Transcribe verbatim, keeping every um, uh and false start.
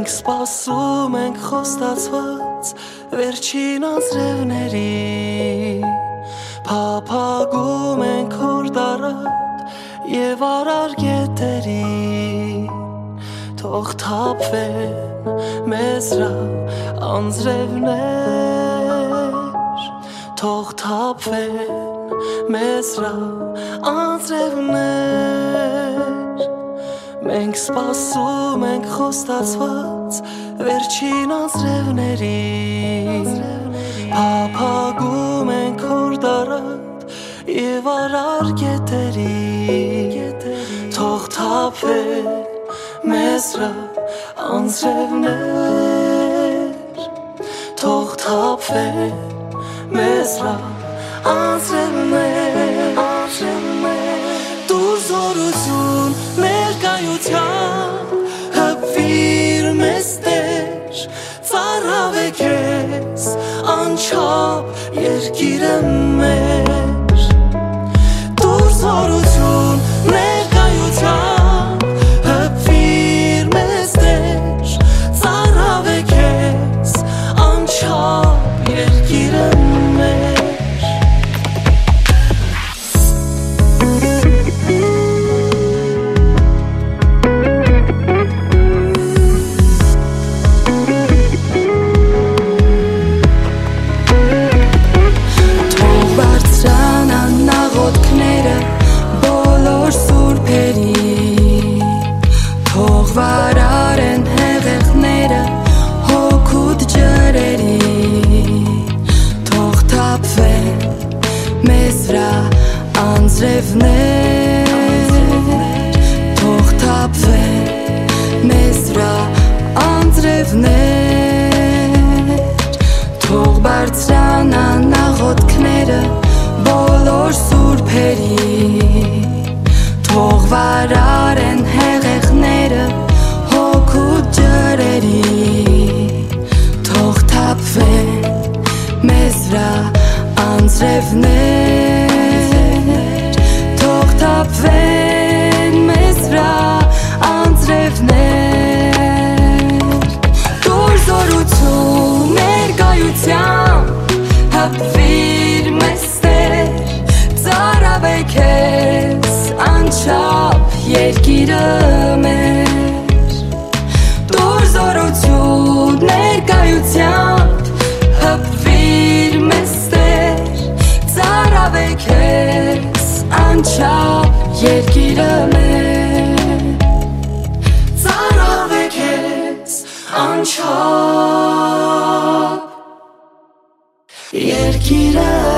Մենք սպասում ենք խոստացված վերջին անձրևների, փափագում ենք հոր դարատ և արար գետերի, թող թափվեն մեզրա անձրևներ, թող թափվեն մեզրա անձրևներ, մենք սպասում ենք խոստացված վերջին անձրևների, փափագում ենք հոր դարատ և արար գետերի, թող թափվեն մեզրա անձրևներ, թող թափվեն մեզրա անձրևներ, դուր զորություն ներկայության, հպվիր մեզ Տեր, ծառավե քեզ անչափ երկիրը մեր, դուր զորություն ներկայության, հպվիր մեզ Տեր, ծառավե քեզ անչափ երկիրը մեր. Թող թափվեն մեզ վրա անձրևներ, թող բարձրանան աղոթքները բոլոր սուրբերի, թող վարարեն հեղեղները հոգուտ ջրերի, թող թափվեն մեզ վրա անձրևներ, թող թափվեն մեզ վրա անձրևներ, դուր զորություն ներկայության, հպվիր մեզ Տեր, ծառավե քեզ անչափ երկիրը մեր, դուր զորություն ներկայության, հպվիր մեզ Տեր, ծառավե քեզ անչափ երկիրը մեր, ծառավե քեզ անչափ երկիրը